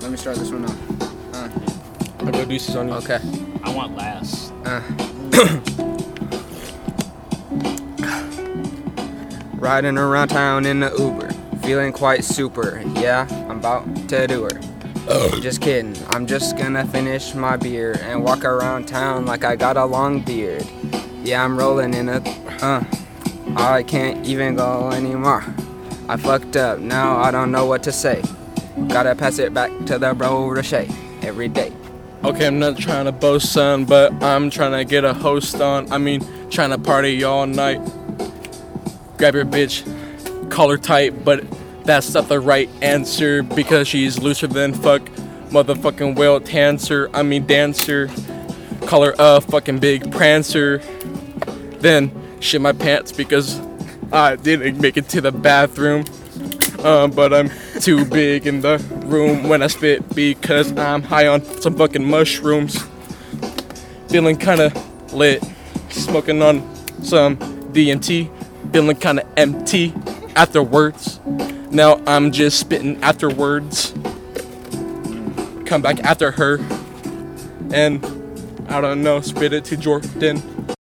Let me start this one off. I'll go deuces on you. Okay. I want last. Riding around town in the Uber, feeling quite super. Yeah, I'm about to do her. Just kidding. I'm just gonna finish my beer and walk around town like I got a long beard. Yeah, I'm rolling in a. I can't even go anymore. I fucked up. Now I don't know what to say. Gotta pass it back to the bro Roche every day. Okay, I'm not trying to boast, son, but I'm trying to get a host on. Trying to party all night. Grab your bitch, call her tight, but that's not the right answer because she's looser than fuck. Motherfucking whale dancer. Call her a fucking big prancer. Then shit my pants because I didn't make it to the bathroom. But I'm too big in the room when I spit because I'm high on some fucking mushrooms. Feeling kinda lit, smoking on some DMT. Feeling kinda empty afterwards. Now I'm just spitting afterwards. Come back after her. And I don't know, spit it to Jordan.